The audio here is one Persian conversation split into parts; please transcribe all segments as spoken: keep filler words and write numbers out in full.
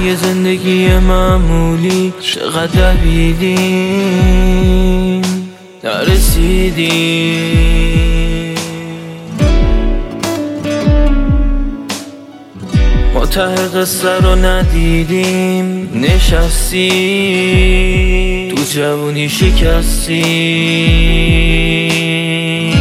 یه زندگی معمولی چقدر دویدیم نرسیدیم، ما ته قصه رو ندیدیم، نشستیم تو جوونی شکستیم.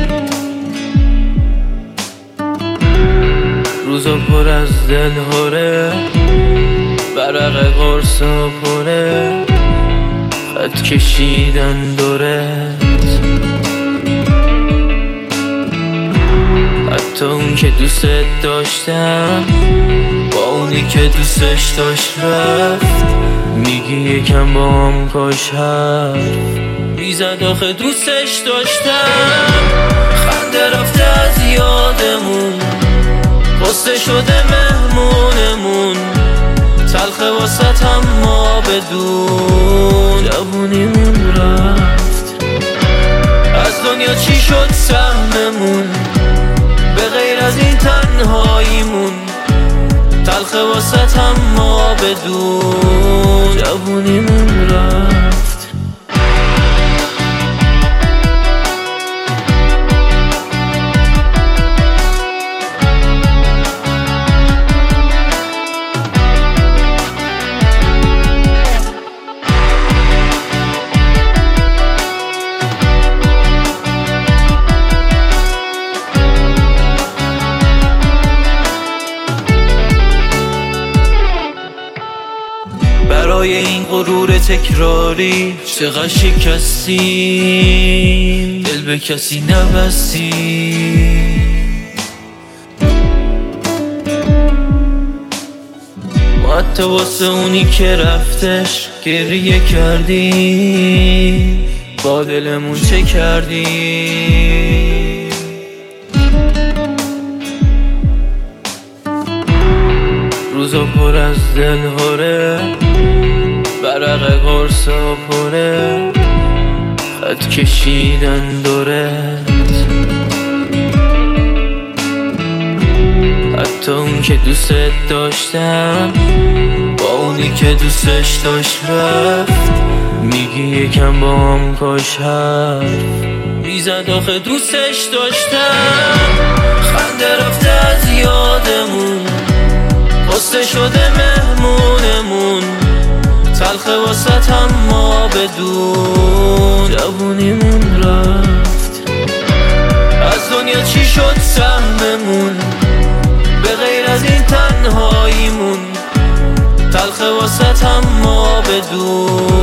روزا پر از دلهوره، برق قرص و پره، خط کشیدن دورت. حتی اون که دوست داشتم با اونی که دوستش داشت رفت، میگی یکم با هم کاش حرف میزد آخه دوستش داشتم. خنده رفته از یادمون، قصه شده مهمونمون، تلخه واسط هم ما بدون جوونیمون رفت. از دنیا چی شد سهممون، به غیر از این تنهاییمون، تلخه واسط هم ما بدون جوونیمون رفت. برای این غرور تکراری چقدر شکستیم، دل به کسی نبستیم. ما حتی واسه اونی که رفتش گریه کردیم، با دلمون چه کردیم. روزا پر از دلهوره، برق قرص و پره، خط کشیدن دورت. حتی اون که دوست داشتم با اونی که دوستش داشت رفت، میگی یکم با هم کاش حرف میزد آخه دوستش داشتم. خنده رفته از یادمون، قصه شده مهمونمون، تلخه واسط هم ما بدون جوونیمون رفت. از دنیا چی شد سهممون، به غیر از این تنهاییمون، تلخه واسط هم ما بدون